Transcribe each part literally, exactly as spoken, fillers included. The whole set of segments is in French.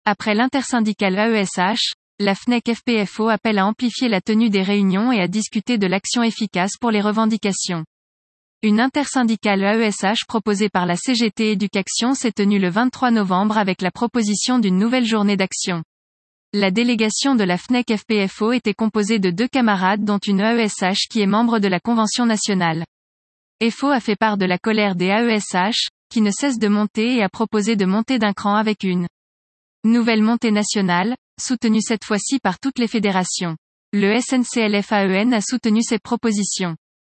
Après l'intersyndicale A E S H, la F N E C F P F O appelle à amplifier la tenue des réunions et à discuter de l'action efficace pour les revendications. Une intersyndicale A E S H proposée par la C G T Éducation s'est tenue le vingt-trois novembre avec la proposition d'une nouvelle journée d'action. La délégation de la F N E C F P F O était composée de deux camarades dont une A E S H qui est membre de la Convention nationale. F O a fait part de la colère des A E S H, qui ne cessent de monter et a proposé de monter d'un cran avec une nouvelle montée nationale, soutenue cette fois-ci par toutes les fédérations. Le S N C L F A E N a soutenu cette proposition.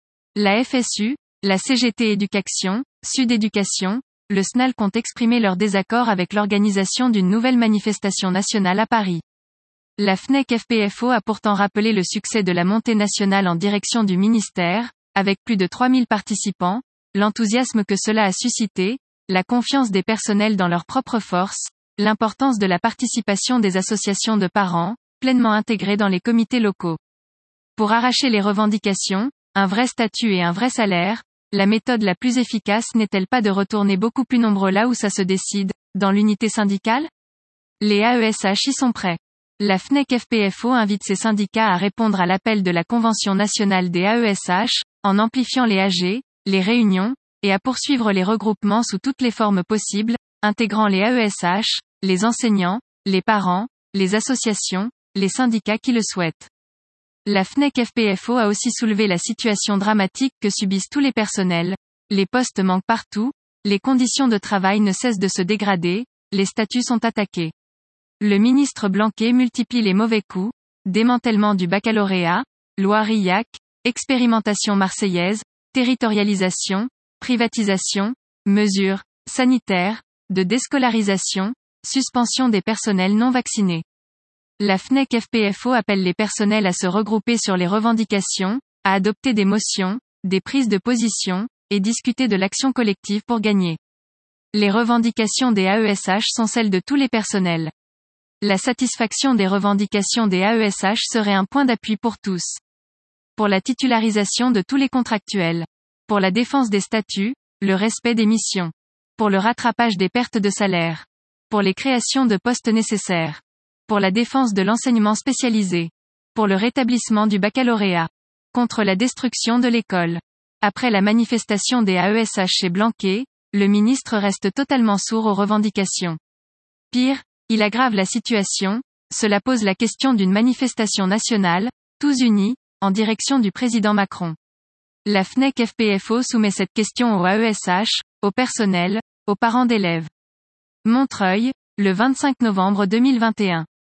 La F S U, la C G T Éducation, Sud Éducation, le S N A L ont exprimé leur désaccord avec l'organisation d'une nouvelle manifestation nationale à Paris. La F N E C F P F O a pourtant rappelé le succès de la montée nationale en direction du ministère, avec plus de trois mille participants, l'enthousiasme que cela a suscité, la confiance des personnels dans leurs propres forces, l'importance de la participation des associations de parents, pleinement intégrées dans les comités locaux. Pour arracher les revendications, un vrai statut et un vrai salaire, la méthode la plus efficace n'est-elle pas de retourner beaucoup plus nombreux là où ça se décide, dans l'unité syndicale? Les A E S H y sont prêts. La F N E C F P F O invite ces syndicats à répondre à l'appel de la Convention nationale des A E S H, en amplifiant les A G, les réunions, et à poursuivre les regroupements sous toutes les formes possibles, intégrant les A E S H, les enseignants, les parents, les associations, les syndicats qui le souhaitent. La F N E C F P F O a aussi soulevé la situation dramatique que subissent tous les personnels. Les postes manquent partout, les conditions de travail ne cessent de se dégrader, les statuts sont attaqués. Le ministre Blanquer multiplie les mauvais coups, démantèlement du baccalauréat, loi Rilhac, expérimentation marseillaise, territorialisation, privatisation, mesures sanitaires, de déscolarisation, suspension des personnels non vaccinés. La F N E C F P F O appelle les personnels à se regrouper sur les revendications, à adopter des motions, des prises de position, et discuter de l'action collective pour gagner. Les revendications des A E S H sont celles de tous les personnels. La satisfaction des revendications des A E S H serait un point d'appui pour tous. Pour la titularisation de tous les contractuels. Pour la défense des statuts, le respect des missions. Pour le rattrapage des pertes de salaire. Pour les créations de postes nécessaires. Pour la défense de l'enseignement spécialisé. Pour le rétablissement du baccalauréat. Contre la destruction de l'école. Après la manifestation des A E S H chez Blanquer, le ministre reste totalement sourd aux revendications. Pire, il aggrave la situation, cela pose la question d'une manifestation nationale, tous unis, en direction du président Macron. La F N E C F P F O soumet cette question aux A E S H, au personnel, aux parents d'élèves. Montreuil, le vingt-cinq novembre deux mille vingt et un.